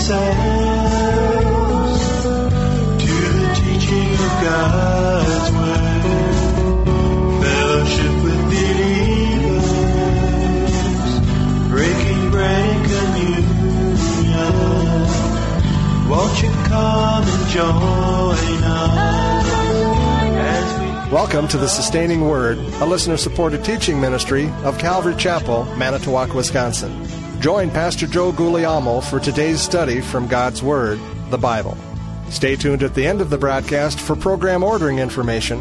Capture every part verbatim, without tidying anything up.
ourselves to the teaching of God's Word, fellowship with believers, breaking bread and communion. Won't you come and join us as we... Welcome to the Sustaining Word, a listener-supported teaching ministry of Calvary Chapel, Manitowoc, Wisconsin. Join Pastor Joe Guglielmo for today's study from God's Word, the Bible. Stay tuned at the end of the broadcast for program ordering information.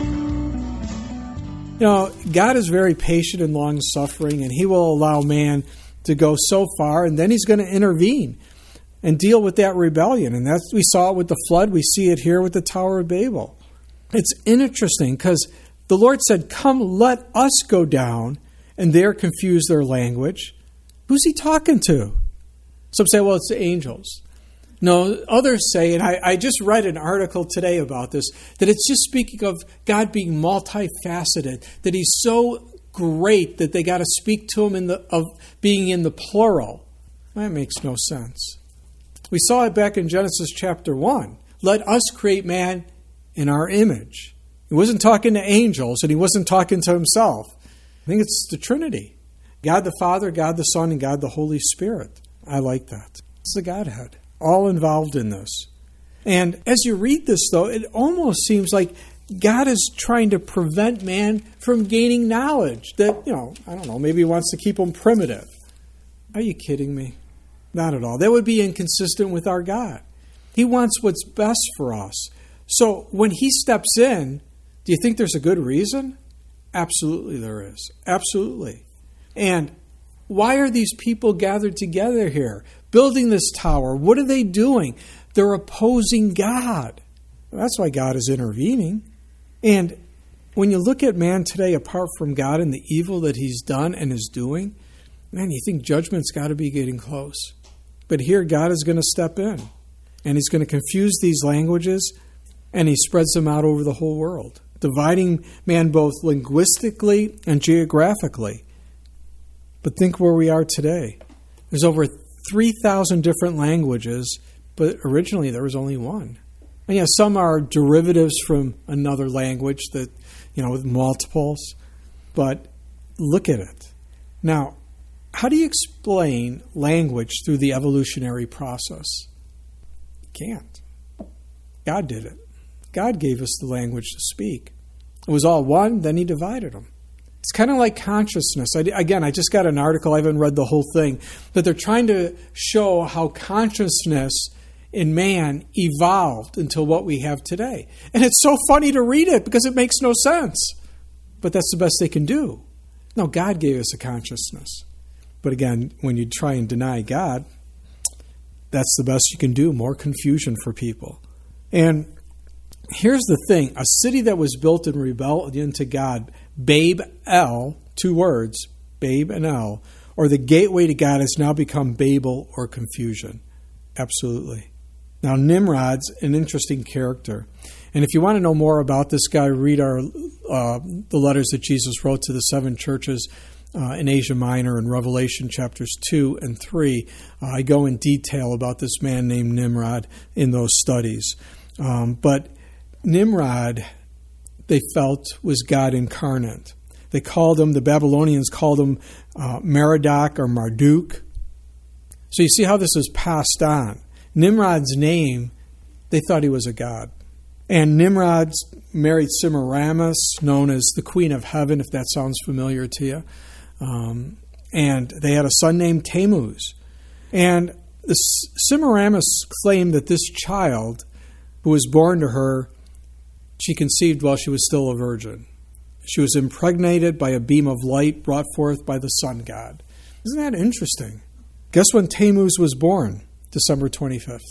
You know, God is very patient and long-suffering, and He will allow man to go so far, and then He's going to intervene and deal with that rebellion. And that's, we saw it with the flood. We see it here with the Tower of Babel. It's interesting because the Lord said, "Come, let us go down," and there confuse their language. Who's He talking to? Some say, well, it's the angels. No, others say, and I, I just read an article today about this, that it's just speaking of God being multifaceted, that He's so great that they got to speak to Him in the of being in the plural. That makes no sense. We saw it back in Genesis chapter one. Let us create man in our image. He wasn't talking to angels, and He wasn't talking to Himself. I think it's the Trinity. God the Father, God the Son, and God the Holy Spirit. I like that. It's the Godhead, all involved in this. And as you read this, though, it almost seems like God is trying to prevent man from gaining knowledge. That, you know, I don't know, maybe He wants to keep him primitive. Are you kidding me? Not at all. That would be inconsistent with our God. He wants what's best for us. So when He steps in, do you think there's a good reason? Absolutely there is. Absolutely. And why are these people gathered together here, building this tower? What are they doing? They're opposing God. That's why God is intervening. And when you look at man today, apart from God and the evil that he's done and is doing, man, you think judgment's got to be getting close. But here God is going to step in, and He's going to confuse these languages, and He spreads them out over the whole world, dividing man both linguistically and geographically. But think where we are today. There's over three thousand different languages, but originally there was only one. And yeah, some are derivatives from another language that, you know, with multiples. But look at it. Now, how do you explain language through the evolutionary process? You can't. God did it. God gave us the language to speak. It was all one, then He divided them. It's kind of like consciousness. I, again, I just got an article, I haven't read the whole thing, but they're trying to show how consciousness in man evolved until what we have today. And it's so funny to read it because it makes no sense. But that's the best they can do. No, God gave us a consciousness. But again, when you try and deny God, that's the best you can do, more confusion for people. And here's the thing, a city that was built in rebellion to God, Babe El, two words, Babe and El, or the gateway to God has now become Babel or confusion. Absolutely. Now, Nimrod's an interesting character. And if you want to know more about this guy, read our uh, the letters that Jesus wrote to the seven churches uh, in Asia Minor in Revelation chapters two and three. Uh, I go in detail about this man named Nimrod in those studies. Um, but Nimrod, they felt, was God incarnate. They called him, the Babylonians called him uh, Merodach or Marduk. So you see how this is passed on. Nimrod's name, they thought he was a god. And Nimrod married Semiramis, known as the Queen of Heaven, if that sounds familiar to you. Um, and they had a son named Tammuz. And the Semiramis claimed that this child who was born to her, she conceived while she was still a virgin. She was impregnated by a beam of light brought forth by the sun god. Isn't that interesting? Guess when Tammuz was born? December twenty-fifth.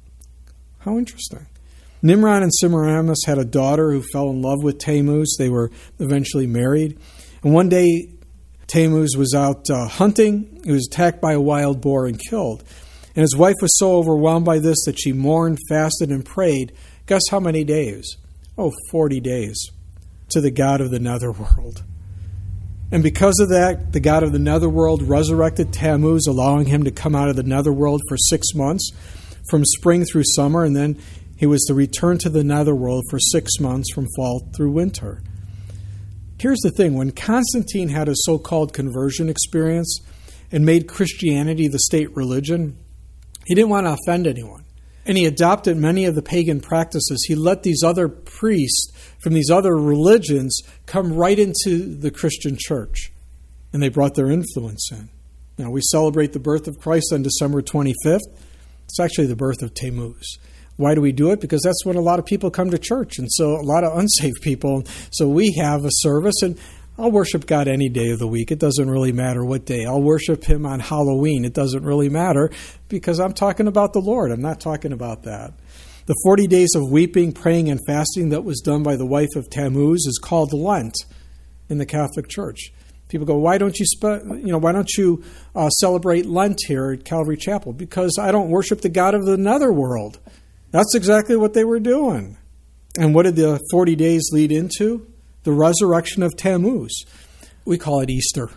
How interesting. Nimrod and Semiramis had a daughter who fell in love with Tammuz. They were eventually married. And one day, Tammuz was out uh, hunting. He was attacked by a wild boar and killed. And his wife was so overwhelmed by this that she mourned, fasted, and prayed. Guess how many days? Oh, forty days to the God of the netherworld. And because of that, the god of the netherworld resurrected Tammuz, allowing him to come out of the netherworld for six months, from spring through summer, and then he was to return to the netherworld for six months from fall through winter. Here's the thing. When Constantine had a so-called conversion experience and made Christianity the state religion, he didn't want to offend anyone. And he adopted many of the pagan practices. He let these other priests from these other religions come right into the Christian church. And they brought their influence in. Now, we celebrate the birth of Christ on December twenty-fifth. It's actually the birth of Tammuz. Why do we do it? Because that's when a lot of people come to church, and so a lot of unsaved people. So we have a service, and I'll worship God any day of the week. It doesn't really matter what day. I'll worship Him on Halloween. It doesn't really matter because I'm talking about the Lord. I'm not talking about that. The forty days of weeping, praying, and fasting that was done by the wife of Tammuz is called Lent in the Catholic Church. People go, why don't you, spe- you know, why don't you uh, celebrate Lent here at Calvary Chapel? Because I don't worship the God of the netherworld. That's exactly what they were doing. And what did the forty days lead into? The resurrection of Tammuz. We call it Easter.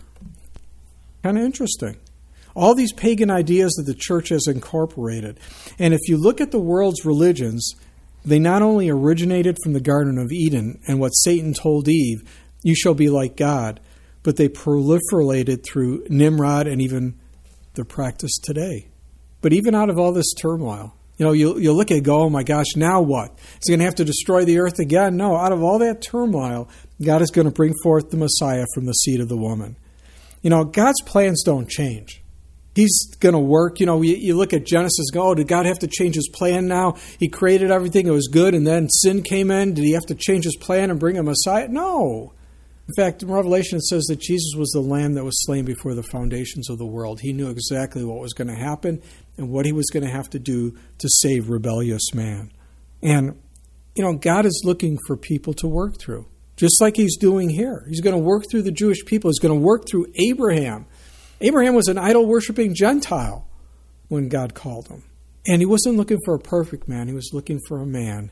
Kind of interesting. All these pagan ideas that the church has incorporated. And if you look at the world's religions, they not only originated from the Garden of Eden and what Satan told Eve, you shall be like God, but they proliferated through Nimrod and even their practice today. But even out of all this turmoil, you know, you you look at it and go, oh my gosh, now what? Is he going to have to destroy the earth again? No, out of all that turmoil, God is going to bring forth the Messiah from the seed of the woman. You know, God's plans don't change. He's going to work. You know, you, you look at Genesis and go, oh, did God have to change His plan now? He created everything. It was good, and then sin came in. Did He have to change His plan and bring a Messiah? No. In fact, in Revelation it says that Jesus was the Lamb that was slain before the foundations of the world. He knew exactly what was going to happen and what He was going to have to do to save rebellious man. And, you know, God is looking for people to work through, just like He's doing here. He's going to work through the Jewish people. He's going to work through Abraham. Abraham was an idol-worshiping Gentile when God called him. And He wasn't looking for a perfect man. He was looking for a man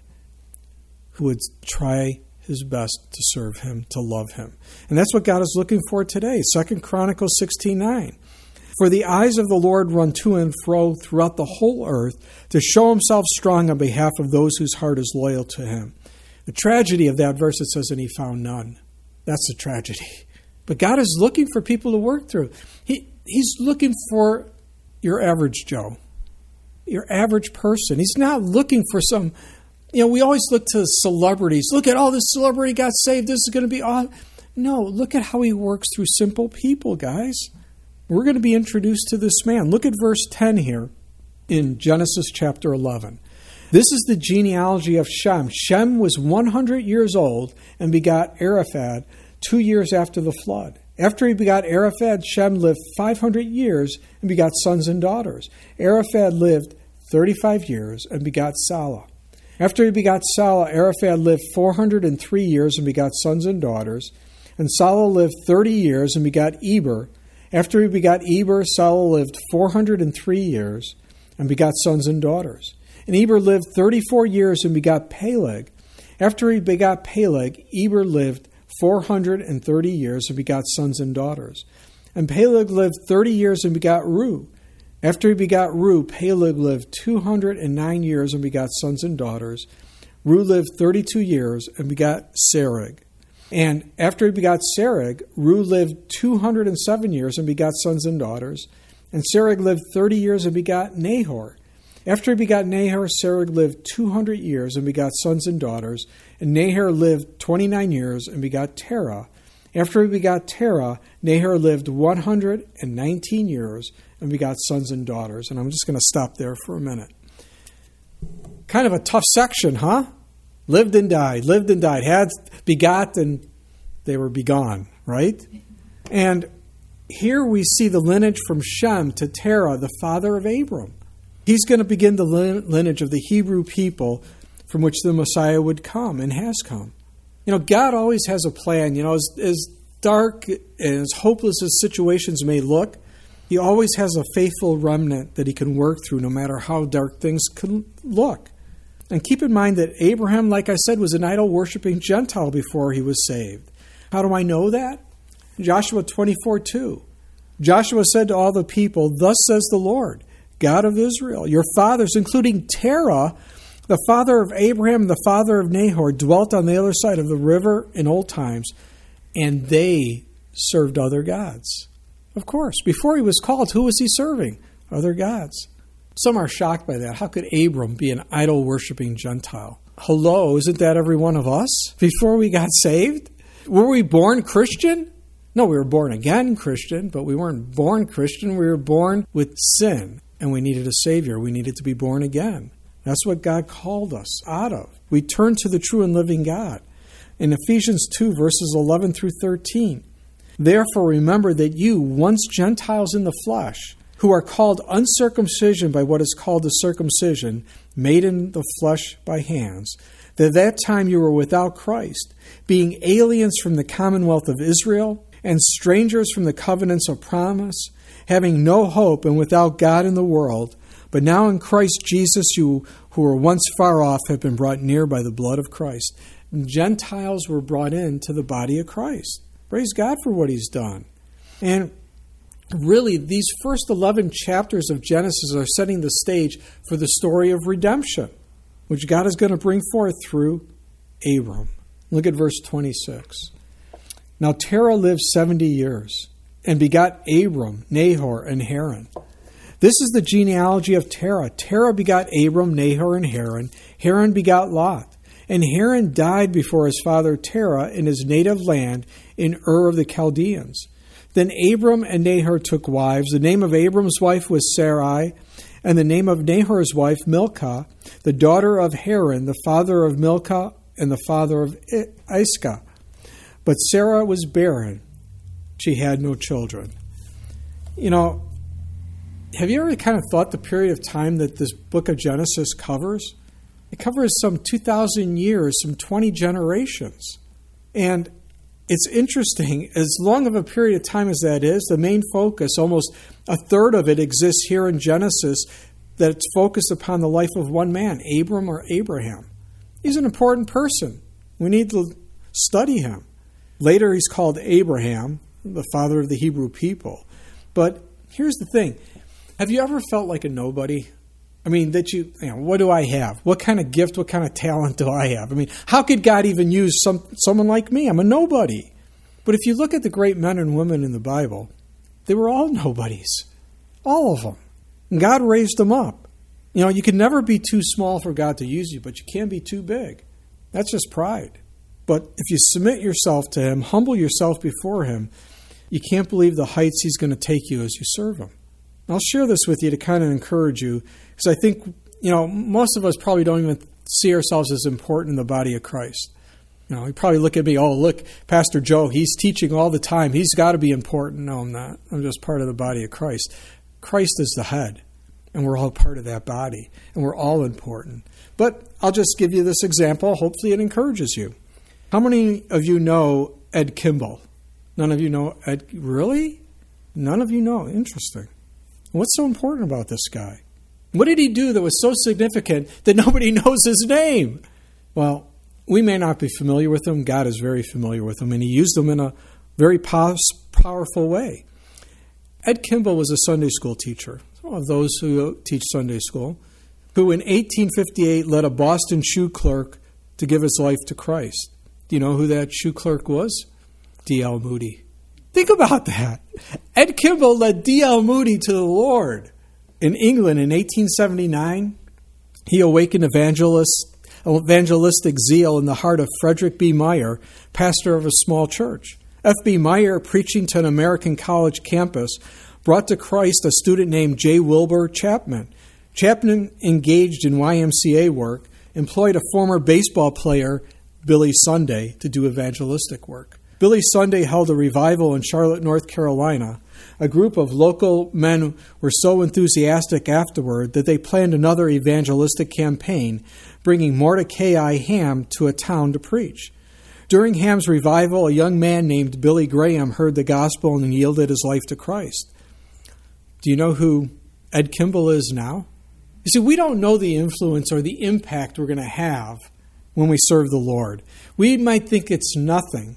who would try his best to serve Him, to love Him. And that's what God is looking for today. Second Chronicles sixteen nine. For the eyes of the Lord run to and fro throughout the whole earth to show Himself strong on behalf of those whose heart is loyal to Him. The tragedy of that verse, it says, and He found none. That's the tragedy. But God is looking for people to work through. He He's looking for your average Joe, your average person. He's not looking for some... You know, we always look to celebrities. Look at, oh, this celebrity got saved. This is going to be awesome. No, look at how He works through simple people, guys. We're going to be introduced to this man. Look at verse ten here in Genesis chapter eleven. This is the genealogy of Shem. Shem was one hundred years old and begot Arphaxad two years after the flood. After he begot Arphaxad, Shem lived five hundred years and begot sons and daughters. Arphaxad lived thirty-five years and begot Salah. After he begot Salah, Arphaxad lived four hundred three years and begot sons and daughters. And Salah lived thirty years and begot Eber. After he begot Eber, Salah lived four hundred three years and begot sons and daughters. And Eber lived thirty-four years and begot Peleg. After he begot Peleg, Eber lived four hundred thirty years and begot sons and daughters. And Peleg lived thirty years and begot Reu. After he begot Reu, Peleg lived two hundred nine years and begot sons and daughters. Reu lived thirty-two years and begot Serug. And after he begot Serug, Reu lived two hundred seven years and begot sons and daughters. And Serug lived thirty years and begot Nahor. After he begot Nahor, Serug lived two hundred years and begot sons and daughters. And Nahor lived twenty-nine years and begot Terah. After he begot Terah, Nahor lived one hundred nineteen years and begot sons and daughters. And I'm just going to stop there for a minute. Kind of a tough section, huh? Lived and died, lived and died, had begot and they were begone, right? And here we see the lineage from Shem to Terah, the father of Abram. He's going to begin the lineage of the Hebrew people from which the Messiah would come and has come. You know, God always has a plan. You know, as, as dark and as hopeless as situations may look, He always has a faithful remnant that He can work through no matter how dark things can look. And keep in mind that Abraham, like I said, was an idol-worshiping Gentile before he was saved. How do I know that? Joshua twenty-four two. Joshua said to all the people, "Thus says the Lord, God of Israel, your fathers, including Terah, the father of Abraham, the father of Nahor, dwelt on the other side of the river in old times, and they served other gods." Of course, before he was called, who was he serving? Other gods. Some are shocked by that. How could Abram be an idol-worshiping Gentile? Hello, isn't that every one of us? Before we got saved? Were we born Christian? No, we were born again Christian, but we weren't born Christian. We were born with sin, and we needed a Savior. We needed to be born again. That's what God called us out of. We turned to the true and living God. In Ephesians two, verses eleven through thirteen, "Therefore remember that you, once Gentiles in the flesh, who are called uncircumcision by what is called the circumcision, made in the flesh by hands, that at that time you were without Christ, being aliens from the commonwealth of Israel, and strangers from the covenants of promise, having no hope and without God in the world. But now in Christ Jesus, you who were once far off have been brought near by the blood of Christ." Gentiles were brought into the body of Christ. Praise God for what he's done. And really, these first eleven chapters of Genesis are setting the stage for the story of redemption, which God is going to bring forth through Abram. Look at verse twenty-six. "Now Terah lived seventy years, and begot Abram, Nahor, and Haran. This is the genealogy of Terah. Terah begot Abram, Nahor, and Haran. Haran begot Lot. And Haran died before his father Terah in his native land in Ur of the Chaldeans. Then Abram and Nahor took wives. The name of Abram's wife was Sarai, and the name of Nahor's wife Milcah, the daughter of Haran, the father of Milcah and the father of Iscah. But Sarah was barren. She had no children." You know, have you ever kind of thought the period of time that this book of Genesis covers? It covers some two thousand years, some twenty generations. And it's interesting, as long of a period of time as that is, the main focus, almost a third of it exists here in Genesis, that it's focused upon the life of one man, Abram or Abraham. He's an important person. We need to study him. Later he's called Abraham, the father of the Hebrew people. But here's the thing. Have you ever felt like a nobody? I mean, that you, you know, what do I have? What kind of gift, what kind of talent do I have? I mean, how could God even use some someone like me? I'm a nobody. But if you look at the great men and women in the Bible, they were all nobodies. All of them. And God raised them up. You know, you can never be too small for God to use you, but you can be too big. That's just pride. But if you submit yourself to Him, humble yourself before Him, you can't believe the heights He's going to take you as you serve Him. I'll share this with you to kind of encourage you, because I think, you know, most of us probably don't even see ourselves as important in the body of Christ. You know, you probably look at me, oh, look, Pastor Joe, he's teaching all the time. He's got to be important. No, I'm not. I'm just part of the body of Christ. Christ is the head, and we're all part of that body, and we're all important. But I'll just give you this example. Hopefully it encourages you. How many of you know Ed Kimball? None of you know Ed? Really? None of you know? Interesting. What's so important about this guy? What did he do that was so significant that nobody knows his name? Well, we may not be familiar with him. God is very familiar with him, and He used him in a very powerful way. Ed Kimball was a Sunday school teacher, of those who teach Sunday school, who in eighteen fifty-eight led a Boston shoe clerk to give his life to Christ. Do you know who that shoe clerk was? D L Moody. Think about that. Ed Kimball led D L Moody to the Lord. In England in eighteen seventy-nine, he awakened evangelist, evangelistic zeal in the heart of Frederick B. Meyer, pastor of a small church. F B. Meyer, preaching to an American college campus, brought to Christ a student named J. Wilbur Chapman. Chapman engaged in Y M C A work, employed a former baseball player, Billy Sunday, to do evangelistic work. Billy Sunday held a revival in Charlotte, North Carolina. A group of local men were so enthusiastic afterward that they planned another evangelistic campaign, bringing Mordecai Ham to a town to preach. During Ham's revival, a young man named Billy Graham heard the gospel and yielded his life to Christ. Do you know who Ed Kimball is now? You see, we don't know the influence or the impact we're going to have when we serve the Lord. We might think it's nothing.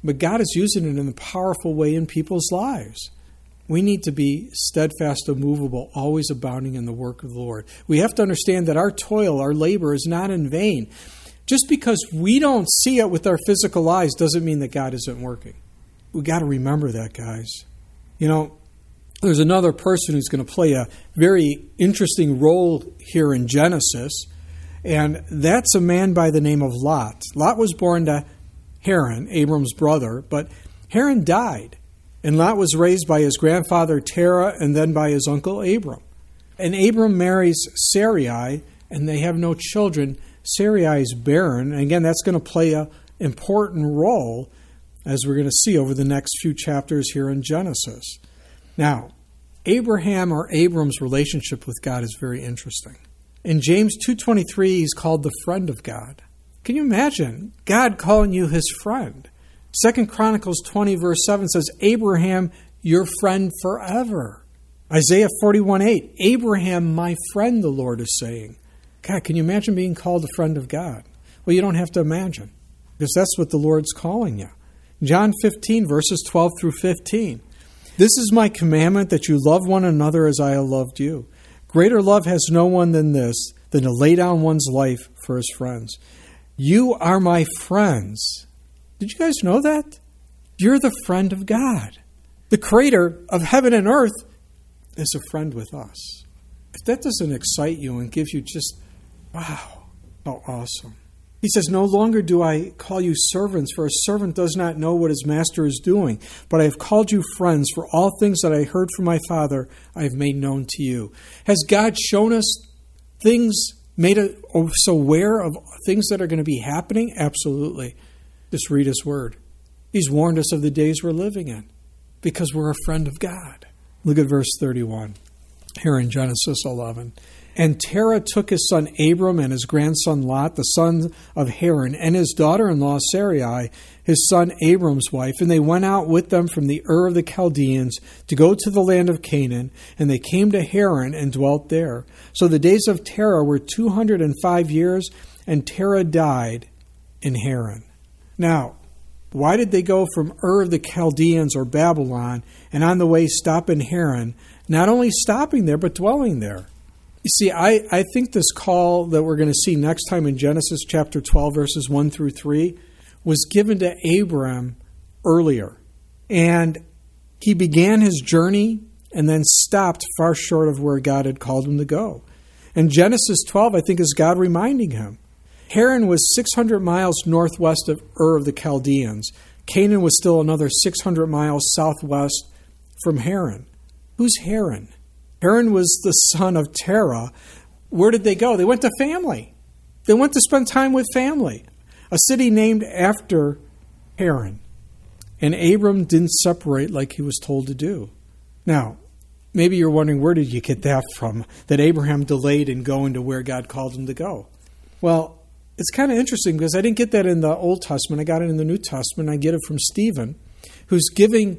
but God is using it in a powerful way in people's lives. We need to be steadfast, immovable, always abounding in the work of the Lord. We have to understand that our toil, our labor is not in vain. Just because we don't see it with our physical eyes doesn't mean that God isn't working. We got to remember that, guys. You know, there's another person who's going to play a very interesting role here in Genesis, and that's a man by the name of Lot. Lot was born to Haran, Abram's brother, but Haran died. And Lot was raised by his grandfather Terah and then by his uncle Abram. And Abram marries Sarai, and they have no children. Sarai is barren. And again, that's going to play an important role, as we're going to see over the next few chapters here in Genesis. Now, Abraham or Abram's relationship with God is very interesting. In James two twenty-three, he's called the friend of God. Can you imagine God calling you his friend? Second Chronicles twenty, verse seven says, Abraham, your friend forever. Isaiah forty-one eight, Abraham, my friend, the Lord is saying. God, can you imagine being called a friend of God? Well, you don't have to imagine, because that's what the Lord's calling you. John fifteen, verses twelve through fifteen. This is my commandment, that you love one another as I have loved you. Greater love has no one than this, than to lay down one's life for his friends. You are my friends. Did you guys know that? You're the friend of God. The creator of heaven and earth is a friend with us. If that doesn't excite you and give you just, wow, how awesome. He says, no longer do I call you servants, for a servant does not know what his master is doing. But I have called you friends, for all things that I heard from my Father I have made known to you. Has God shown us things, made us aware of things that are going to be happening? Absolutely. Just read his word. He's warned us of the days we're living in because we're a friend of God. Look at verse thirty-one here in Genesis eleven. And Terah took his son Abram and his grandson Lot, the son of Haran, and his daughter-in-law Sarai, his son Abram's wife, and they went out with them from the Ur of the Chaldeans to go to the land of Canaan, and they came to Haran and dwelt there. So the days of Terah were two hundred five years, and Terah died in Haran. Now, why did they go from Ur of the Chaldeans or Babylon and on the way stop in Haran, not only stopping there but dwelling there? You see, I, I think this call that we're going to see next time in Genesis chapter twelve, verses one through three, was given to Abram earlier. And he began his journey and then stopped far short of where God had called him to go. And Genesis twelve, I think, is God reminding him. Haran was six hundred miles northwest of Ur of the Chaldeans. Canaan was still another six hundred miles southwest from Haran. Who's Haran? Haran was the son of Terah. Where did they go? They went to family. They went to spend time with family. A city named after Haran. And Abram didn't separate like he was told to do. Now, maybe you're wondering, where did you get that from? That Abraham delayed in going to where God called him to go. Well, it's kind of interesting because I didn't get that in the Old Testament. I got it in the New Testament. I get it from Stephen, who's giving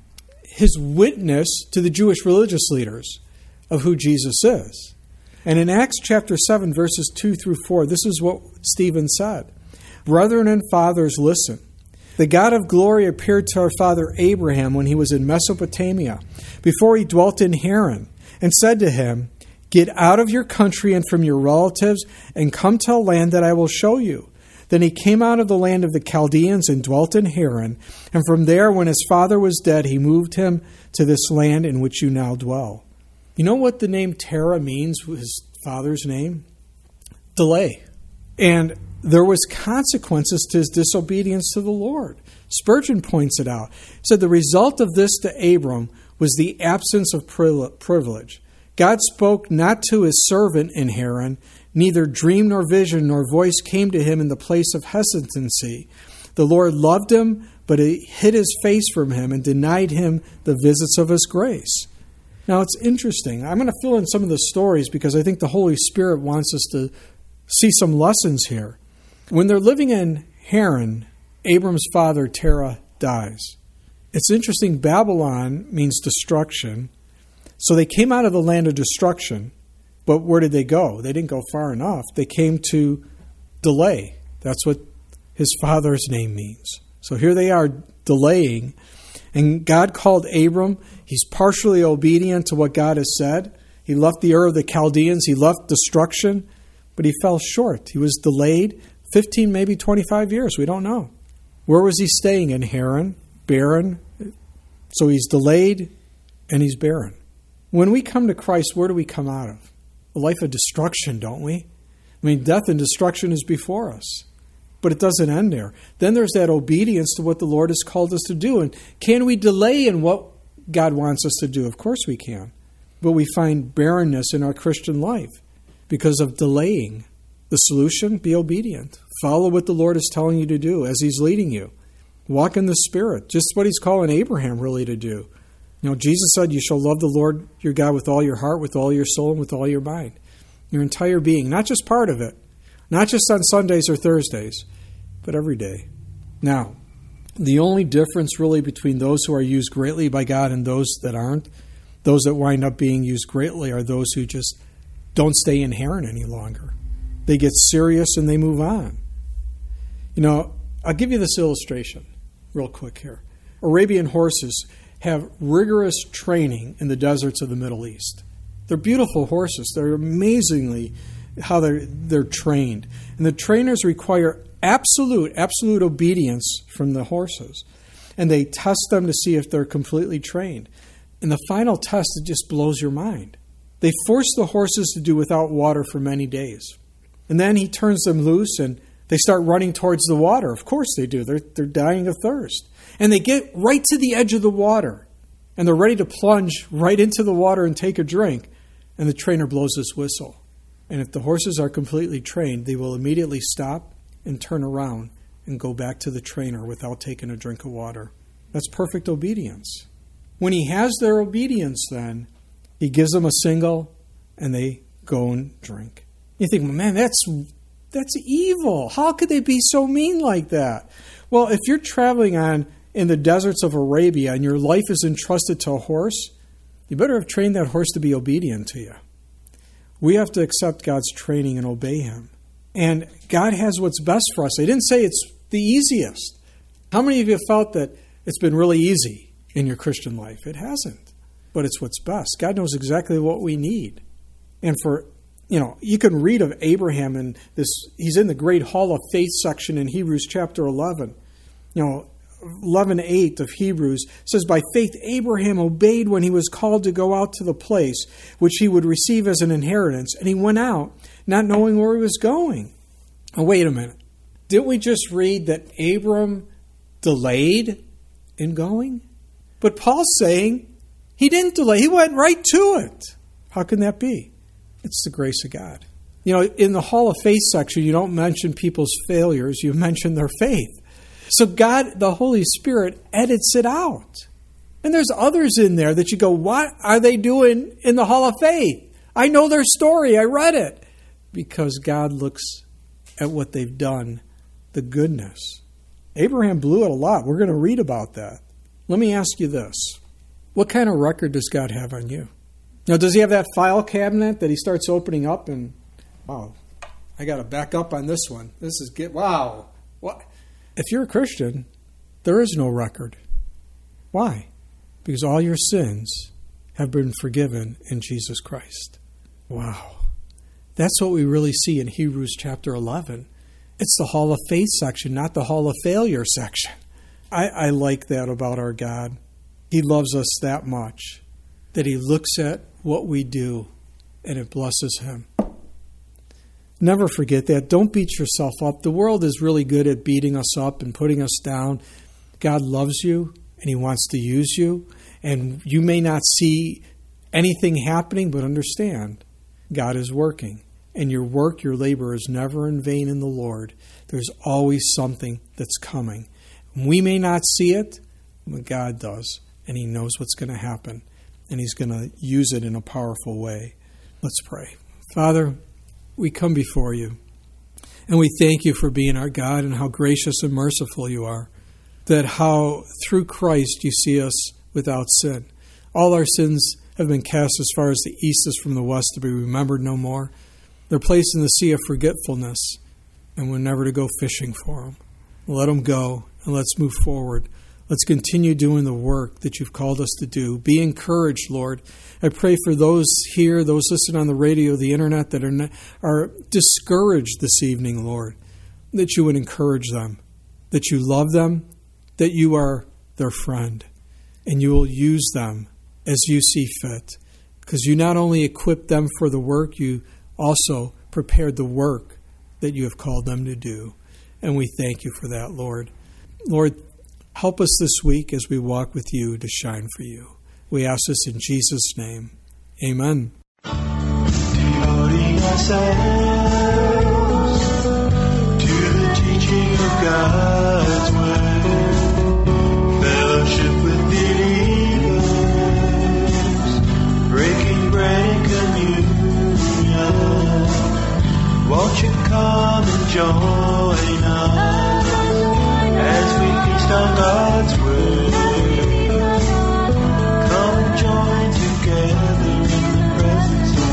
his witness to the Jewish religious leaders of who Jesus is. And in Acts chapter seven, verses two through four, this is what Stephen said. Brethren and fathers, listen. The God of glory appeared to our father Abraham when he was in Mesopotamia, before he dwelt in Haran, and said to him, Get out of your country and from your relatives, and come to a land that I will show you. Then he came out of the land of the Chaldeans and dwelt in Haran, and from there, when his father was dead, he moved him to this land in which you now dwell. You know what the name Terah means, his father's name? Delay. And there was consequences to his disobedience to the Lord. Spurgeon points it out. He said the result of this to Abram was the absence of privilege. God spoke not to his servant in Haran, neither dream nor vision nor voice came to him in the place of hesitancy. The Lord loved him, but he hid his face from him and denied him the visits of his grace. Now, it's interesting. I'm going to fill in some of the stories because I think the Holy Spirit wants us to see some lessons here. When they're living in Haran, Abram's father, Terah, dies. It's interesting. Babylon means destruction. So they came out of the land of destruction, but where did they go? They didn't go far enough. They came to delay. That's what his father's name means. So here they are delaying. And God called Abram. He's partially obedient to what God has said. He left the Ur of the Chaldeans. He left destruction, but he fell short. He was delayed fifteen, maybe twenty-five years. We don't know. Where was he staying? In Haran, barren. So he's delayed and he's barren. When we come to Christ, where do we come out of? A life of destruction, don't we? I mean, death and destruction is before us. But it doesn't end there. Then there's that obedience to what the Lord has called us to do. And can we delay in what God wants us to do? Of course we can. But we find barrenness in our Christian life because of delaying. The solution, be obedient. Follow what the Lord is telling you to do as He's leading you. Walk in the Spirit. Just what He's calling Abraham really to do. You know, Jesus said, you shall love the Lord your God with all your heart, with all your soul, and with all your mind. Your entire being, not just part of it. Not just on Sundays or Thursdays, but every day. Now, the only difference really between those who are used greatly by God and those that aren't, those that wind up being used greatly are those who just don't stay in Haran any longer. They get serious and they move on. You know, I'll give you this illustration real quick here. Arabian horses have rigorous training in the deserts of the Middle East. They're beautiful horses. They're amazingly how they're, they're trained. And the trainers require absolute, absolute obedience from the horses. And they test them to see if they're completely trained. And the final test, it just blows your mind. They force the horses to do without water for many days. And then he turns them loose and they start running towards the water. Of course they do. They're, they're dying of thirst. And they get right to the edge of the water. And they're ready to plunge right into the water and take a drink. And the trainer blows his whistle. And if the horses are completely trained, they will immediately stop and turn around and go back to the trainer without taking a drink of water. That's perfect obedience. When he has their obedience, then, he gives them a single and they go and drink. You think, man, that's that's evil. How could they be so mean like that? Well, if you're traveling on in the deserts of Arabia and your life is entrusted to a horse, you better have trained that horse to be obedient to you. We have to accept God's training and obey Him. And God has what's best for us. They didn't say it's the easiest. How many of you felt that it's been really easy in your Christian life? It hasn't. But it's what's best. God knows exactly what we need. And for, you know, you can read of Abraham and this, he's in the great Hall of Faith section in Hebrews chapter eleven. You know, eleven eight of Hebrews says, by faith Abraham obeyed when he was called to go out to the place which he would receive as an inheritance. And he went out not knowing where he was going. Oh, wait a minute. Didn't we just read that Abram delayed in going? But Paul's saying he didn't delay. He went right to it. How can that be? It's the grace of God. You know, in the Hall of Faith section, you don't mention people's failures. You mention their faith. So God, the Holy Spirit, edits it out. And there's others in there that you go, what are they doing in the Hall of Faith? I know their story. I read it. Because God looks at what they've done, the goodness. Abraham blew it a lot. We're going to read about that. Let me ask you this. What kind of record does God have on you? Now, does He have that file cabinet that He starts opening up and, wow, I got to back up on this one. This is, get wow. What? If you're a Christian, there is no record. Why? Because all your sins have been forgiven in Jesus Christ. Wow. That's what we really see in Hebrews chapter eleven. It's the Hall of Faith section, not the Hall of Failure section. I, I like that about our God. He loves us that much that He looks at what we do and it blesses Him. Never forget that. Don't beat yourself up. The world is really good at beating us up and putting us down. God loves you and He wants to use you. And you may not see anything happening, but understand, God is working. And your work, your labor is never in vain in the Lord. There's always something that's coming. We may not see it, but God does. And He knows what's going to happen. And He's going to use it in a powerful way. Let's pray. Father, we come before You. And we thank You for being our God and how gracious and merciful You are. That how through Christ You see us without sin. All our sins have been cast as far as the east is from the west to be remembered no more. They're placed in the sea of forgetfulness, and we're never to go fishing for them. Let them go, and let's move forward. Let's continue doing the work that you've called us to do. Be encouraged, Lord. I pray for those here, those listening on the radio, the internet, that are not, are discouraged this evening, Lord, that you would encourage them, that you love them, that you are their friend, and you will use them as you see fit. Because you not only equipped them for the work, you also prepared the work that you have called them to do. And we thank you for that, Lord. Lord, help us this week as we walk with you to shine for you. We ask this in Jesus' name. Amen. Devoting ourselves to the teaching of God's Word, fellowship with believers, breaking bread and communion. Won't you come and join us as we feast on God's Word? Come and join together in the presence of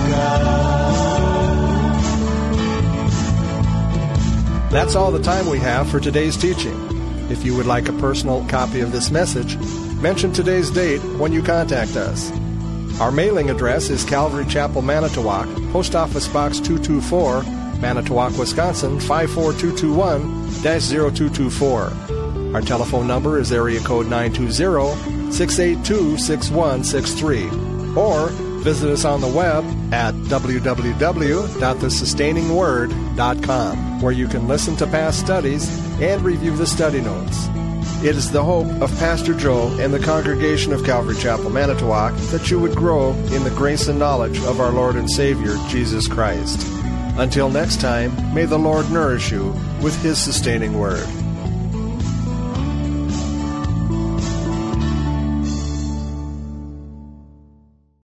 God. That's all the time we have for today's teaching. If you would like a personal copy of this message, mention today's date when you contact us. Our mailing address is Calvary Chapel, Manitowoc, Post Office Box two two four, Manitowoc, Wisconsin five four two two one dash zero two two four. Our telephone number is area code nine two zero, six eight two, six one six three. Or visit us on the web at w w w dot the sustaining word dot com, where you can listen to past studies and review the study notes. It is the hope of Pastor Joe and the congregation of Calvary Chapel, Manitowoc, that you would grow in the grace and knowledge of our Lord and Savior, Jesus Christ. Until next time, may the Lord nourish you with His sustaining word.